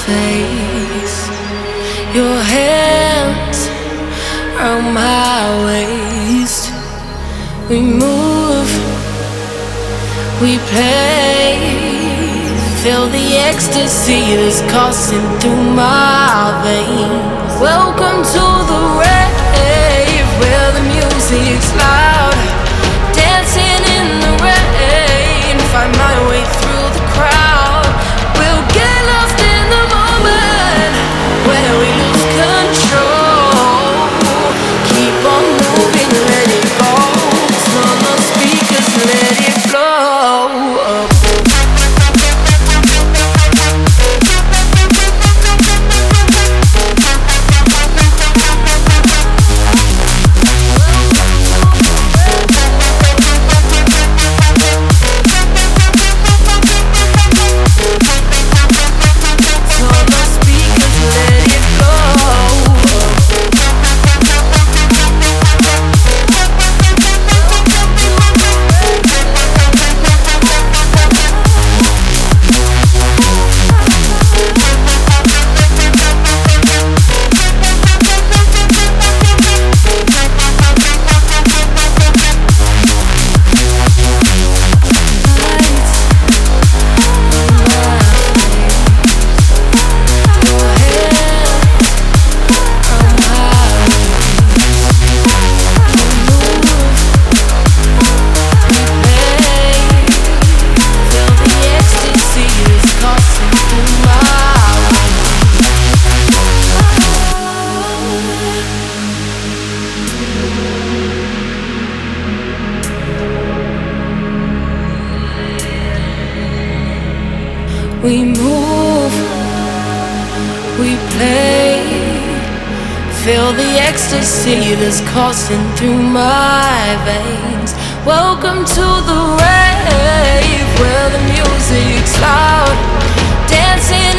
face, your hands around my waist. We move, we play, feel the ecstasy that's coursing through my veins. Welcome to the rave where the music's loud, dancing in the rain, find my way through the crowd. We'll get lost in the moment where we lose control. Keep on moving, let it go. Turn the speakers, let it flow. We move, we play, feel the ecstasy that's coursing through my veins. Welcome to the rave where the music's loud, dancing